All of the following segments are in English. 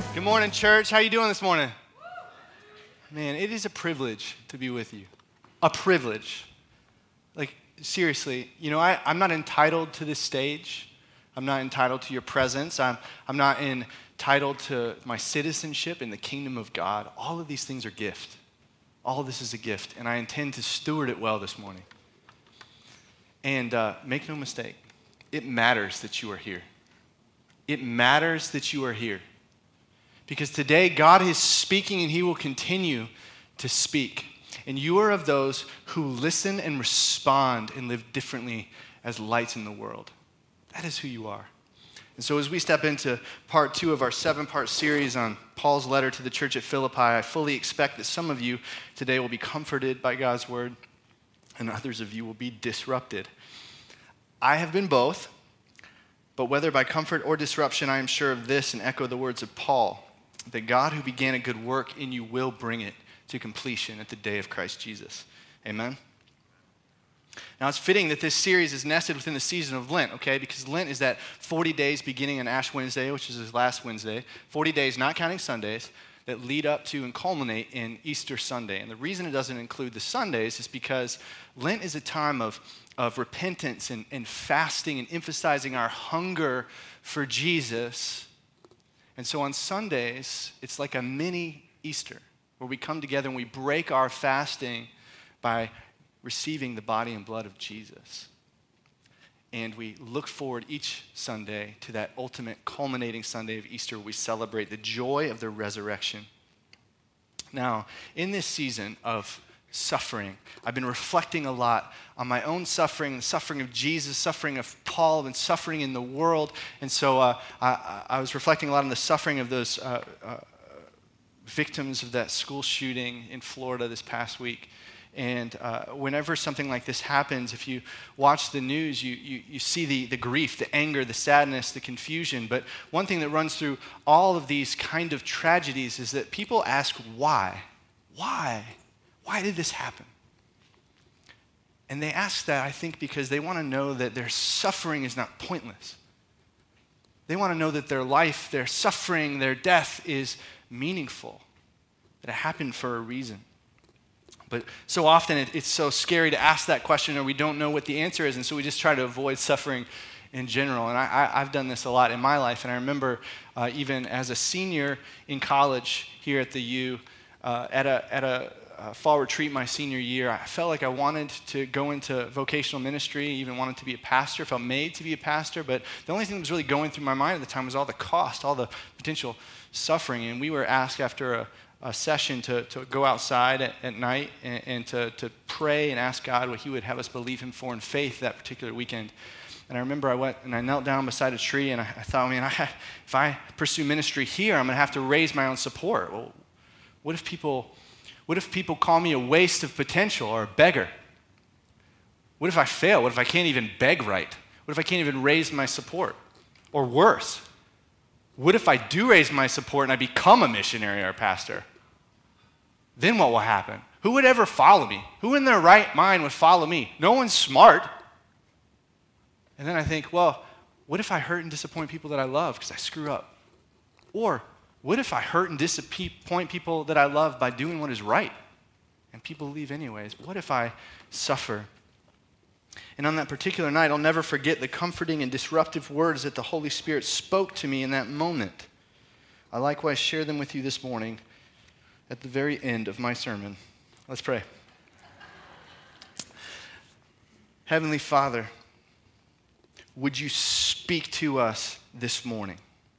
Good morning, church. How you doing this morning? Man, it is a privilege to be with you. A privilege. Like, seriously, I'm not entitled to this stage. I'm not entitled to your presence. I'm not entitled to my citizenship in the kingdom of God. All of these things are gift. All of this is a gift, and I intend to steward it well this morning. And make no mistake, it matters that you are here. It matters that you are here. Because today, God is speaking and he will continue to speak. And you are of those who listen and respond and live differently as lights in the world. That is who you are. And so as we step into part 2 of our 7-part series on Paul's letter to the church at Philippi, I fully expect that some of you today will be comforted by God's word and others of you will be disrupted. I have been both, but whether by comfort or disruption, I am sure of this and echo the words of Paul, that God who began a good work in you will bring it to completion at the day of Christ Jesus. Amen? Now, it's fitting that this series is nested within the season of Lent, okay? Because Lent is that 40 days beginning on Ash Wednesday, which is his last Wednesday, 40 days, not counting Sundays, that lead up to and culminate in Easter Sunday. And the reason it doesn't include the Sundays is because Lent is a time of repentance and fasting and emphasizing our hunger for Jesus. And so on Sundays, it's like a mini Easter where we come together and we break our fasting by receiving the body and blood of Jesus. And we look forward each Sunday to that ultimate culminating Sunday of Easter where we celebrate the joy of the resurrection. Now, in this season of suffering, I've been reflecting a lot on my own suffering, the suffering of Jesus, suffering of Paul, and suffering in the world. And so I was reflecting a lot on the suffering of those victims of that school shooting in Florida this past week. And whenever something like this happens, if you watch the news, you see the grief, the anger, the sadness, the confusion. But one thing that runs through all of these kind of tragedies is that people ask why? Why? Why did this happen? And they ask that, I think, because they want to know that their suffering is not pointless. They want to know that their life, their suffering, their death is meaningful, that it happened for a reason. But so often it's so scary to ask that question, or we don't know what the answer is, and so we just try to avoid suffering in general. And I've done this a lot in my life, and I remember even as a senior in college here at the U, at a fall retreat my senior year, I felt like I wanted to go into vocational ministry, even wanted to be a pastor, felt made to be a pastor, but the only thing that was really going through my mind at the time was all the cost, all the potential suffering. And we were asked after a session to go outside at night and to pray and ask God what he would have us believe him for in faith that particular weekend. And I remember I went and I knelt down beside a tree and I thought, man, if I pursue ministry here, I'm going to have to raise my own support. Well, what if people call me a waste of potential or a beggar? What if I fail? What if I can't even beg right? What if I can't even raise my support? Or worse, what if I do raise my support and I become a missionary or a pastor? Then what will happen? Who would ever follow me? Who in their right mind would follow me? No one's smart. And then I think, well, what if I hurt and disappoint people that I love because I screw up? Or what if I hurt and disappoint people that I love by doing what is right? And people leave anyways. What if I suffer? And on that particular night, I'll never forget the comforting and disruptive words that the Holy Spirit spoke to me in that moment. I likewise share them with you this morning at the very end of my sermon. Let's pray. Heavenly Father, would you speak to us this morning?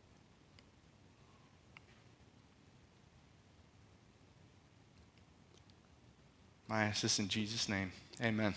I ask this in Jesus' name. Amen.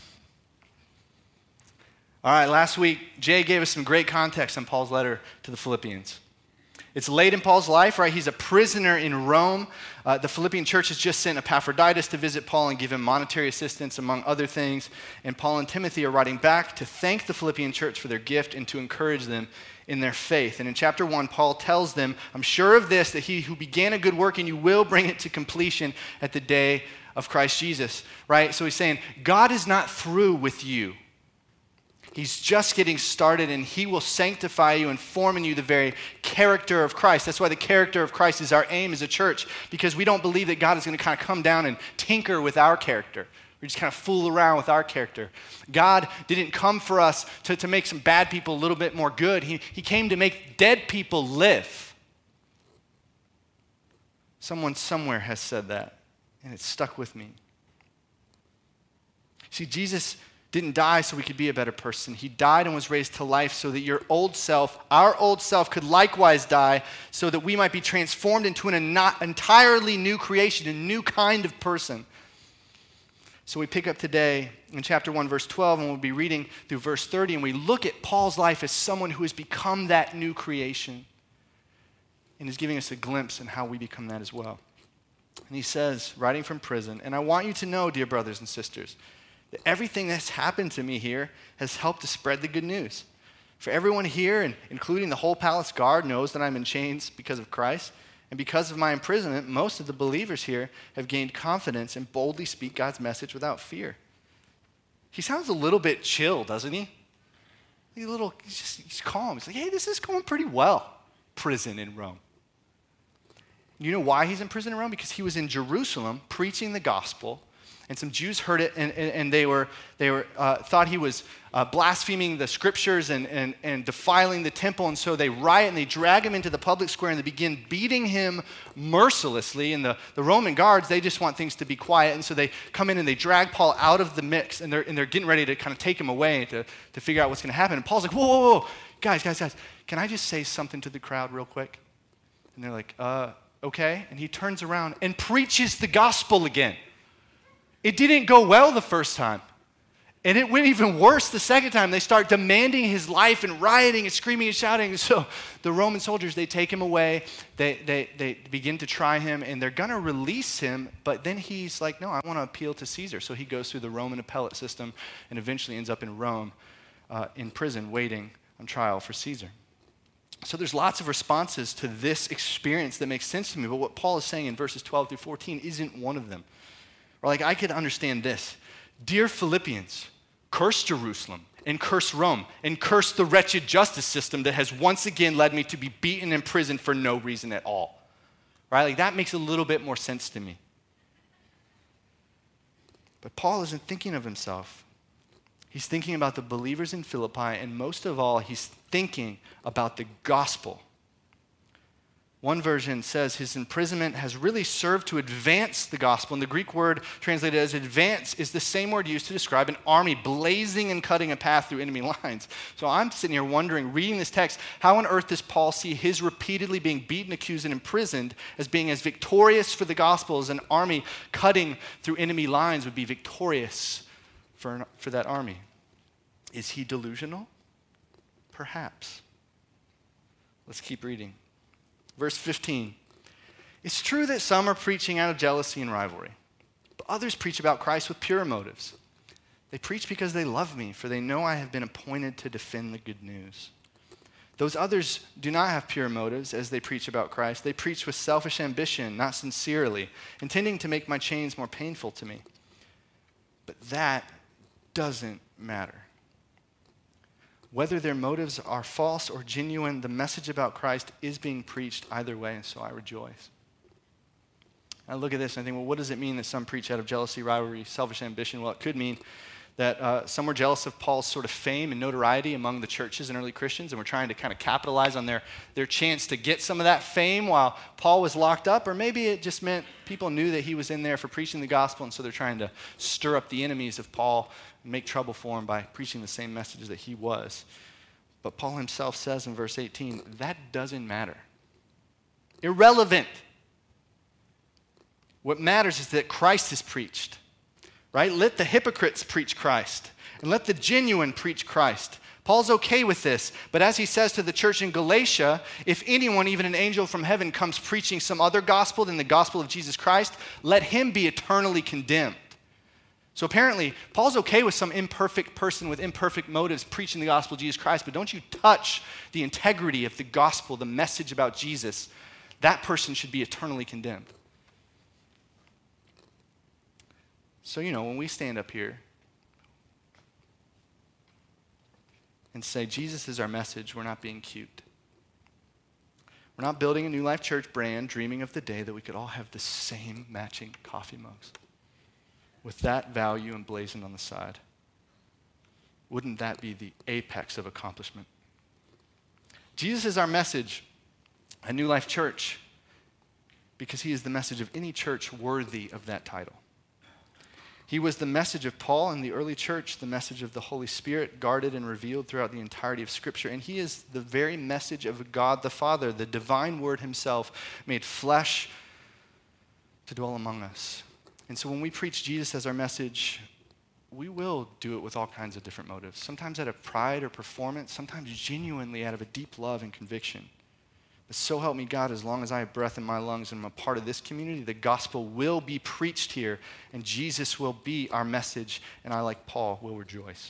All right, last week, Jay gave us some great context on Paul's letter to the Philippians. It's late in Paul's life, right? He's a prisoner in Rome. The Philippian church has just sent Epaphroditus to visit Paul and give him monetary assistance, among other things. And Paul and Timothy are writing back to thank the Philippian church for their gift and to encourage them in their faith. And in chapter 1, Paul tells them, I'm sure of this, that he who began a good work in you will bring it to completion at the day of Christ Jesus, right? So he's saying, God is not through with you. He's just getting started, and he will sanctify you and form in you the very character of Christ. That's why the character of Christ is our aim as a church, because we don't believe that God is going to kind of come down and tinker with our character. We just kind of fool around with our character. God didn't come for us to make some bad people a little bit more good. He came to make dead people live. Someone somewhere has said that, and it's stuck with me. See, Jesus didn't die so we could be a better person. He died and was raised to life so that your old self, our old self, could likewise die so that we might be transformed into an entirely new creation, a new kind of person. So we pick up today in chapter 1, verse 12, and we'll be reading through verse 30, and we look at Paul's life as someone who has become that new creation and is giving us a glimpse in how we become that as well. And he says, writing from prison, and I want you to know, dear brothers and sisters, that everything that's happened to me here has helped to spread the good news. For everyone here, and including the whole palace guard, knows that I'm in chains because of Christ. And because of my imprisonment, most of the believers here have gained confidence and boldly speak God's message without fear. He sounds a little bit chill, doesn't he? He's calm. He's like, hey, this is going pretty well. Prison in Rome. You know why he's in prison in Rome? Because he was in Jerusalem preaching the gospel. And some Jews heard it, and they thought he was blaspheming the scriptures and defiling the temple. And so they riot and they drag him into the public square and they begin beating him mercilessly. And the Roman guards, they just want things to be quiet. And so they come in and they drag Paul out of the mix, and they're getting ready to kind of take him away to figure out what's going to happen. And Paul's like, whoa, whoa, whoa, guys, can I just say something to the crowd real quick? And they're like, okay. And he turns around and preaches the gospel again. It didn't go well the first time. And it went even worse the second time. They start demanding his life and rioting and screaming and shouting. So the Roman soldiers, they take him away. They begin to try him, and they're going to release him. But then he's like, no, I want to appeal to Caesar. So he goes through the Roman appellate system and eventually ends up in Rome in prison waiting on trial for Caesar. So there's lots of responses to this experience that makes sense to me. But what Paul is saying in verses 12 through 14 isn't one of them. Or like I could understand this. Dear Philippians, curse Jerusalem and curse Rome and curse the wretched justice system that has once again led me to be beaten and imprisoned for no reason at all. Right? Like that makes a little bit more sense to me. But Paul isn't thinking of himself. He's thinking about the believers in Philippi, and most of all, he's thinking about the gospel. One version says his imprisonment has really served to advance the gospel. And the Greek word translated as advance is the same word used to describe an army blazing and cutting a path through enemy lines. So I'm sitting here wondering, reading this text, how on earth does Paul see his repeatedly being beaten, accused, and imprisoned as being as victorious for the gospel as an army cutting through enemy lines would be victorious for that army? Is he delusional? Perhaps. Let's keep reading. Verse 15, it's true that some are preaching out of jealousy and rivalry, but others preach about Christ with pure motives. They preach because they love me, for they know I have been appointed to defend the good news. Those others do not have pure motives as they preach about Christ. They preach with selfish ambition, not sincerely, intending to make my chains more painful to me. But that doesn't matter. Whether their motives are false or genuine, the message about Christ is being preached either way, and so I rejoice. I look at this and I think, well, what does it mean that some preach out of jealousy, rivalry, selfish ambition? Well, it could mean that some were jealous of Paul's sort of fame and notoriety among the churches and early Christians, and were trying to kind of capitalize on their chance to get some of that fame while Paul was locked up. Or maybe it just meant people knew that he was in there for preaching the gospel, and so they're trying to stir up the enemies of Paul and make trouble for him by preaching the same message that he was. But Paul himself says in verse 18, that doesn't matter. Irrelevant. What matters is that Christ is preached. Right? Let the hypocrites preach Christ, and let the genuine preach Christ. Paul's okay with this, but as he says to the church in Galatia, if anyone, even an angel from heaven, comes preaching some other gospel than the gospel of Jesus Christ, let him be eternally condemned. So apparently, Paul's okay with some imperfect person with imperfect motives preaching the gospel of Jesus Christ, but don't you touch the integrity of the gospel, the message about Jesus. That person should be eternally condemned. So, when we stand up here, and say, Jesus is our message, we're not being cute. We're not building a New Life Church brand, dreaming of the day that we could all have the same matching coffee mugs with that value emblazoned on the side. Wouldn't that be the apex of accomplishment? Jesus is our message at New Life Church because he is the message of any church worthy of that title. He was the message of Paul in the early church, the message of the Holy Spirit guarded and revealed throughout the entirety of Scripture. And he is the very message of God the Father, the divine Word himself made flesh to dwell among us. And so when we preach Jesus as our message, we will do it with all kinds of different motives. Sometimes out of pride or performance, sometimes genuinely out of a deep love and conviction. But so help me God, as long as I have breath in my lungs and I'm a part of this community, the gospel will be preached here and Jesus will be our message, and I, like Paul, will rejoice.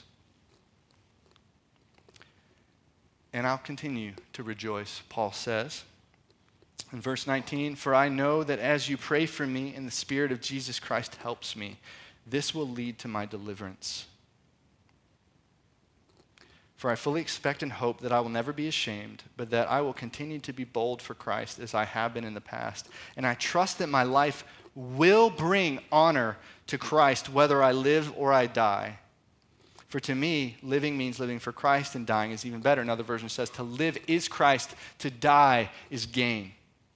And I'll continue to rejoice, Paul says. In verse 19, for I know that as you pray for me and the Spirit of Jesus Christ helps me, this will lead to my deliverance. For I fully expect and hope that I will never be ashamed, but that I will continue to be bold for Christ as I have been in the past. And I trust that my life will bring honor to Christ whether I live or I die. For to me, living means living for Christ, and dying is even better. Another version says, to live is Christ, to die is gain.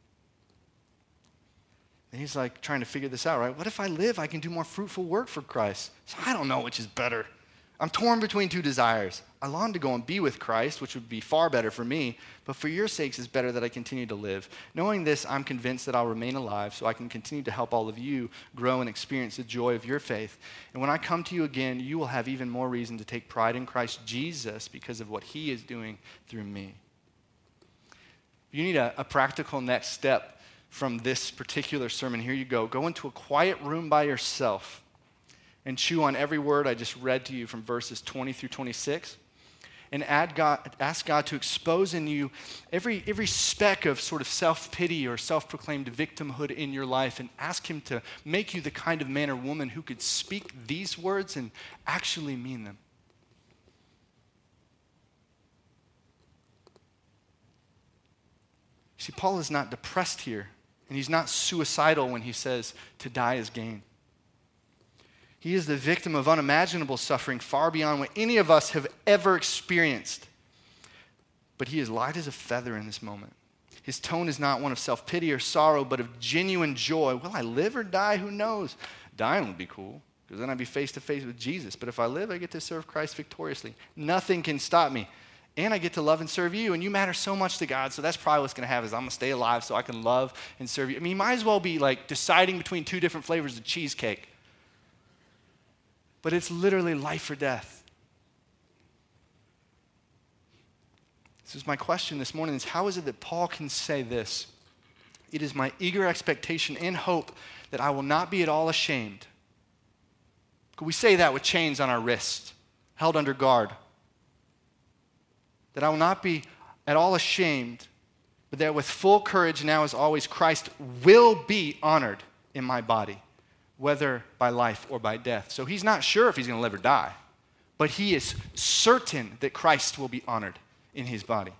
And he's like trying to figure this out, right? What if I live? I can do more fruitful work for Christ. So I don't know which is better. I'm torn between two desires. I long to go and be with Christ, which would be far better for me, but for your sakes it's better that I continue to live. Knowing this, I'm convinced that I'll remain alive so I can continue to help all of you grow and experience the joy of your faith. And when I come to you again, you will have even more reason to take pride in Christ Jesus because of what he is doing through me. If you need a practical next step from this particular sermon, here you go. Go into a quiet room by yourself and chew on every word I just read to you from verses 20 through 26. And ask God to expose in you every speck of sort of self-pity or self-proclaimed victimhood in your life, and ask him to make you the kind of man or woman who could speak these words and actually mean them. See, Paul is not depressed here, and he's not suicidal when he says to die is gain. He is the victim of unimaginable suffering far beyond what any of us have ever experienced. But he is light as a feather in this moment. His tone is not one of self-pity or sorrow, but of genuine joy. Will I live or die? Who knows? Dying would be cool, because then I'd be face to face with Jesus. But if I live, I get to serve Christ victoriously. Nothing can stop me. And I get to love and serve you, and you matter so much to God, so that's probably what's going to happen is I'm going to stay alive so I can love and serve you. I mean, you might as well be like deciding between two different flavors of cheesecake. But it's literally life or death. This is my question this morning, is how is it that Paul can say this? It is my eager expectation and hope that I will not be at all ashamed. Could we say that with chains on our wrists, held under guard? That I will not be at all ashamed, but that with full courage now as always, Christ will be honored in my body, whether by life or by death. So he's not sure if he's going to live or die, but he is certain that Christ will be honored in his body.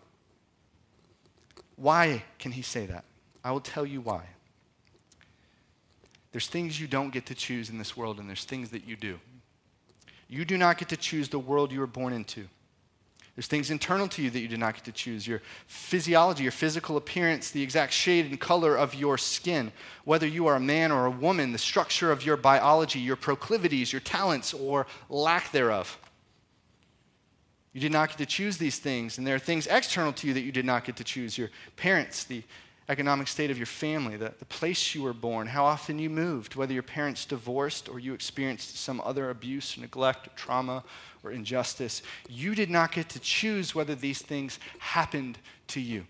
Why can he say that? I will tell you why. There's things you don't get to choose in this world, and there's things that you do. You do not get to choose the world you were born into. There's things internal to you that you do not get to choose. Your physiology, your physical appearance, the exact shade and color of your skin, whether you are a man or a woman, the structure of your biology, your proclivities, your talents, or lack thereof. You did not get to choose these things, and there are things external to you that you did not get to choose. Your parents, the economic state of your family, the place you were born, how often you moved, whether your parents divorced or you experienced some other abuse, neglect, or trauma, or injustice. You did not get to choose whether these things happened to you.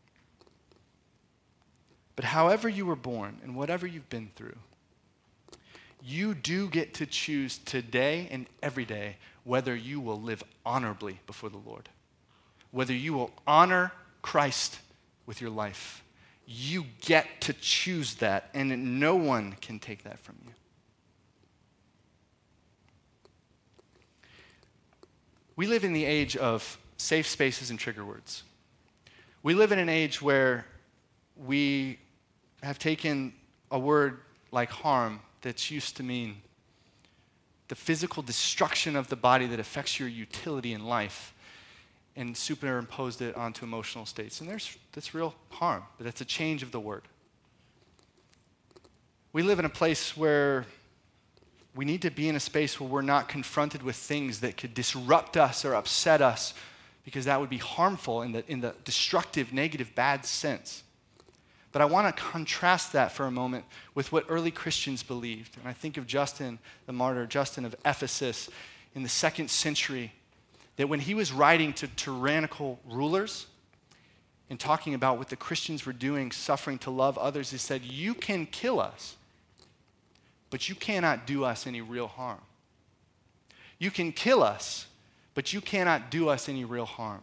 But however you were born and whatever you've been through, you do get to choose today and every day whether you will live honorably before the Lord, whether you will honor Christ with your life. You get to choose that, and no one can take that from you. We live in the age of safe spaces and trigger words. We live in an age where we have taken a word like harm that's used to mean the physical destruction of the body that affects your utility in life and superimposed it onto emotional states. And that's real harm, but that's a change of the word. We live in a place where we need to be in a space where we're not confronted with things that could disrupt us or upset us, because that would be harmful in the destructive, negative, bad sense. But I want to contrast that for a moment with what early Christians believed. And I think of Justin, the martyr, Justin of Ephesus in the 2nd century, that when he was writing to tyrannical rulers and talking about what the Christians were doing, suffering to love others, he said, you can kill us, but you cannot do us any real harm. You can kill us, but you cannot do us any real harm.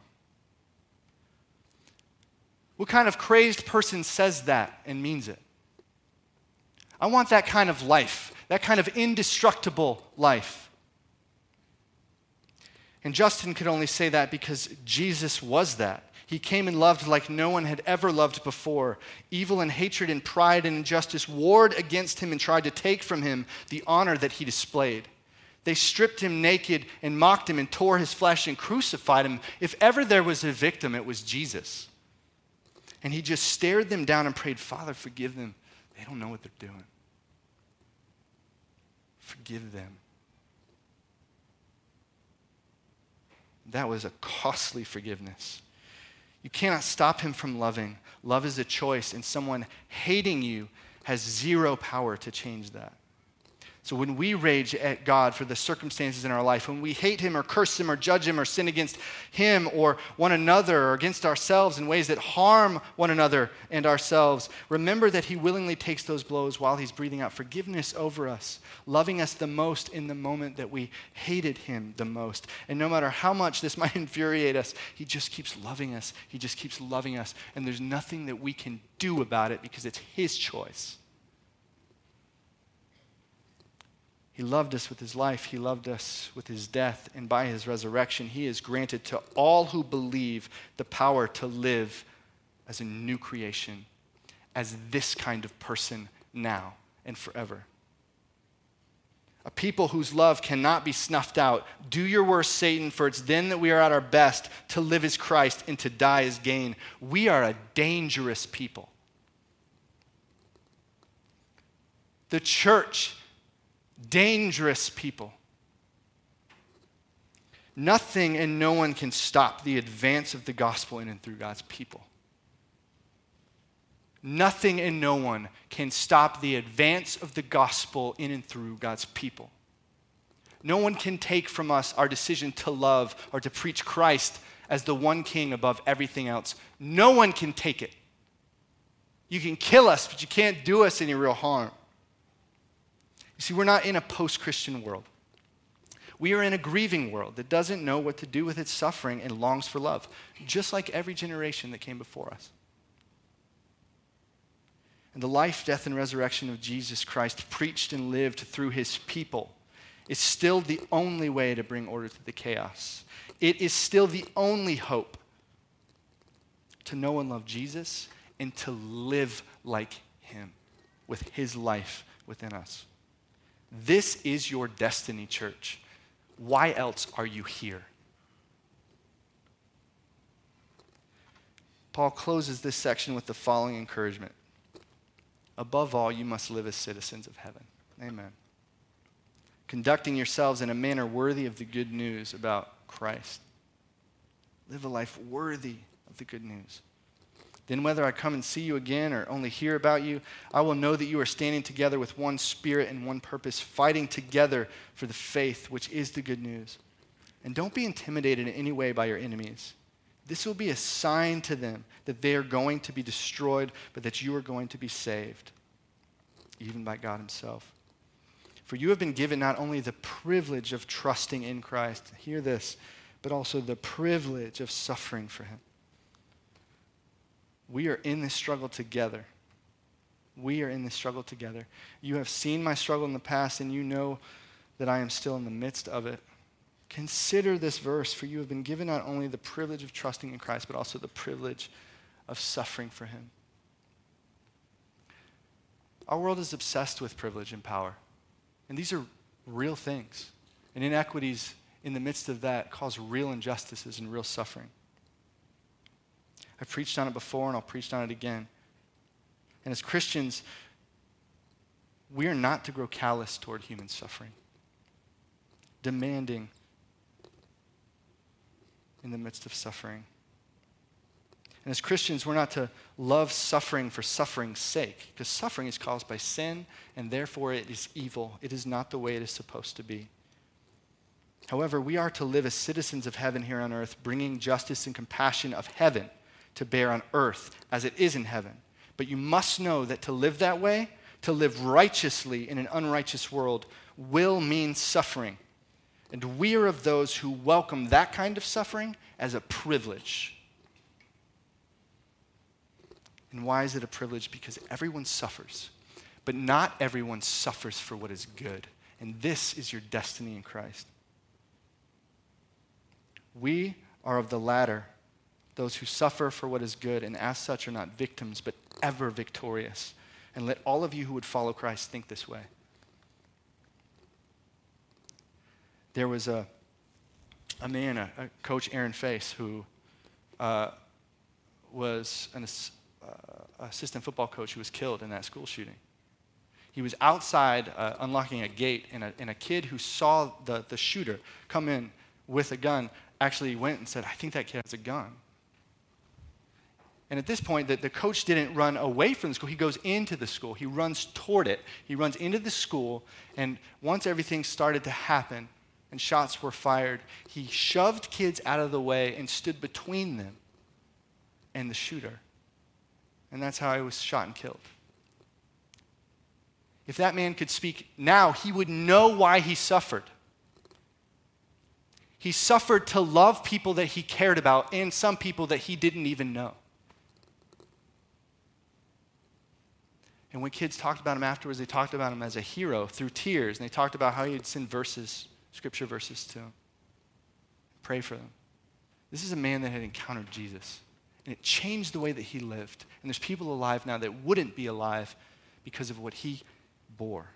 What kind of crazed person says that and means it? I want that kind of life, that kind of indestructible life. And Justin could only say that because Jesus was that. He came and loved like no one had ever loved before. Evil and hatred and pride and injustice warred against him and tried to take from him the honor that he displayed. They stripped him naked and mocked him and tore his flesh and crucified him. If ever there was a victim, it was Jesus. And he just stared them down and prayed, Father, forgive them. They don't know what they're doing. Forgive them. That was a costly forgiveness. You cannot stop him from loving. Love is a choice, and someone hating you has zero power to change that. So when we rage at God for the circumstances in our life, when we hate him or curse him or judge him or sin against him or one another or against ourselves in ways that harm one another and ourselves, remember that he willingly takes those blows while he's breathing out forgiveness over us, loving us the most in the moment that we hated him the most. And no matter how much this might infuriate us, he just keeps loving us. He just keeps loving us. And there's nothing that we can do about it because it's his choice. He loved us with his life. He loved us with his death. And by his resurrection, he has granted to all who believe the power to live as a new creation, as this kind of person now and forever. A people whose love cannot be snuffed out. Do your worst, Satan, for it's then that we are at our best to live as Christ and to die as gain. We are a dangerous people. The church, dangerous people. Nothing and no one can stop the advance of the gospel in and through God's people. Nothing and no one can stop the advance of the gospel in and through God's people. No one can take from us our decision to love or to preach Christ as the one king above everything else. No one can take it. You can kill us, but you can't do us any real harm. You see, we're not in a post-Christian world. We are in a grieving world that doesn't know what to do with its suffering and longs for love, just like every generation that came before us. And the life, death, and resurrection of Jesus Christ, preached and lived through his people, is still the only way to bring order to the chaos. It is still the only hope to know and love Jesus and to live like him with his life within us. This is your destiny, church. Why else are you here? Paul closes this section with the following encouragement. Above all, you must live as citizens of heaven. Amen. Conducting yourselves in a manner worthy of the good news about Christ. Live a life worthy of the good news. Then whether I come and see you again or only hear about you, I will know that you are standing together with one spirit and one purpose, fighting together for the faith, which is the good news. And don't be intimidated in any way by your enemies. This will be a sign to them that they are going to be destroyed, but that you are going to be saved, even by God himself. For you have been given not only the privilege of trusting in Christ, hear this, but also the privilege of suffering for him. We are in this struggle together. We are in this struggle together. You have seen my struggle in the past, and you know that I am still in the midst of it. Consider this verse, for you have been given not only the privilege of trusting in Christ, but also the privilege of suffering for him. Our world is obsessed with privilege and power. And these are real things. And inequities in the midst of that cause real injustices and real suffering. I've preached on it before and I'll preach on it again. And as Christians, we are not to grow callous toward human suffering, demanding in the midst of suffering. And as Christians, we're not to love suffering for suffering's sake, because suffering is caused by sin, and therefore it is evil. It is not the way it is supposed to be. However, we are to live as citizens of heaven here on earth, bringing justice and compassion of heaven to bear on earth as it is in heaven. But you must know that to live that way, to live righteously in an unrighteous world, will mean suffering. And we are of those who welcome that kind of suffering as a privilege. And why is it a privilege? Because everyone suffers, but not everyone suffers for what is good. And this is your destiny in Christ. We are of the latter, those who suffer for what is good, and as such are not victims, but ever victorious. And let all of you who would follow Christ think this way. There was a man, a coach, Aaron Face, who was an assistant football coach who was killed in that school shooting. He was outside unlocking a gate, and a kid who saw the shooter come in with a gun actually went and said, I think that kid has a gun. And at this point, the coach didn't run away from the school. He goes into the school. He runs toward it. He runs into the school, and once everything started to happen and shots were fired, he shoved kids out of the way and stood between them and the shooter. And that's how he was shot and killed. If that man could speak now, he would know why he suffered. He suffered to love people that he cared about and some people that he didn't even know. And when kids talked about him afterwards, they talked about him as a hero through tears. And they talked about how he would send verses, scripture verses to them. Pray for them. This is a man that had encountered Jesus. And it changed the way that he lived. And there's people alive now that wouldn't be alive because of what he bore.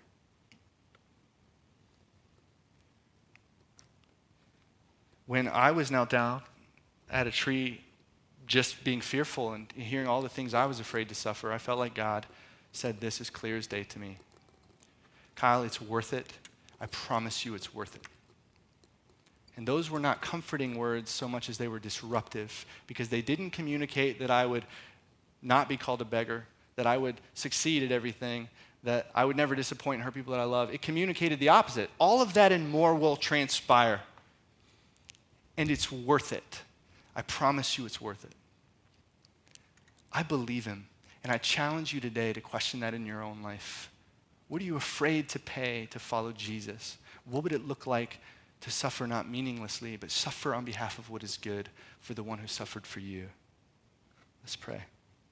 When I was knelt down at a tree just being fearful and hearing all the things I was afraid to suffer, I felt like God said this as clear as day to me. Kyle, it's worth it. I promise you it's worth it. And those were not comforting words so much as they were disruptive, because they didn't communicate that I would not be called a beggar, that I would succeed at everything, that I would never disappoint and hurt people that I love. It communicated the opposite. All of that and more will transpire. And it's worth it. I promise you it's worth it. I believe him. And I challenge you today to question that in your own life. What are you afraid to pay to follow Jesus? What would it look like to suffer not meaninglessly, but suffer on behalf of what is good for the one who suffered for you? Let's pray.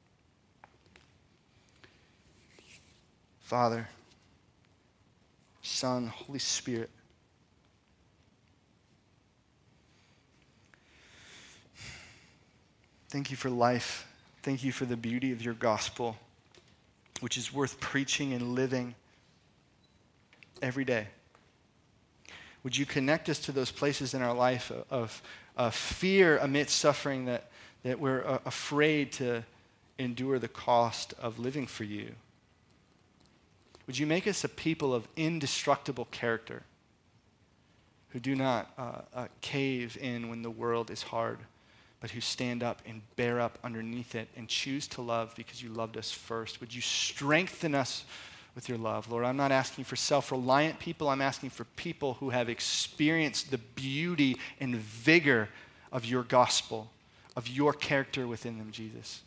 Father, Son, Holy Spirit, thank you for life. Thank you for the beauty of your gospel, which is worth preaching and living every day. Would you connect us to those places in our life of fear amidst suffering that we're afraid to endure the cost of living for you? Would you make us a people of indestructible character who do not cave in when the world is hard, but who stand up and bear up underneath it and choose to love because you loved us first? Would you strengthen us with your love? Lord, I'm not asking for self-reliant people. I'm asking for people who have experienced the beauty and vigor of your gospel, of your character within them, Jesus.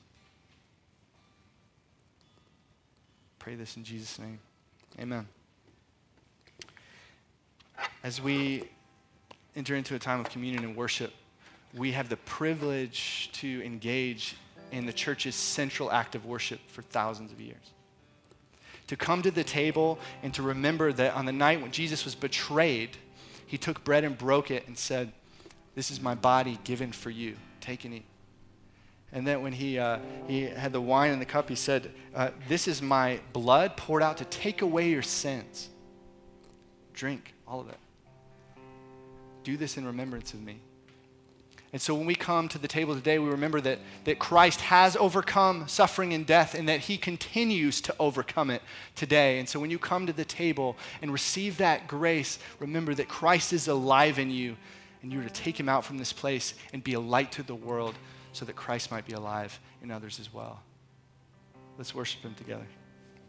Pray this in Jesus' name. Amen. As we enter into a time of communion and worship, we have the privilege to engage in the church's central act of worship for thousands of years. To come to the table and to remember that on the night when Jesus was betrayed, he took bread and broke it and said, "This is my body given for you. Take and eat." And then when he had the wine in the cup, he said, "This is my blood poured out to take away your sins. Drink all of it. Do this in remembrance of me." And so when we come to the table today, we remember that Christ has overcome suffering and death and that he continues to overcome it today. And so when you come to the table and receive that grace, remember that Christ is alive in you and you are to take him out from this place and be a light to the world so that Christ might be alive in others as well. Let's worship him together.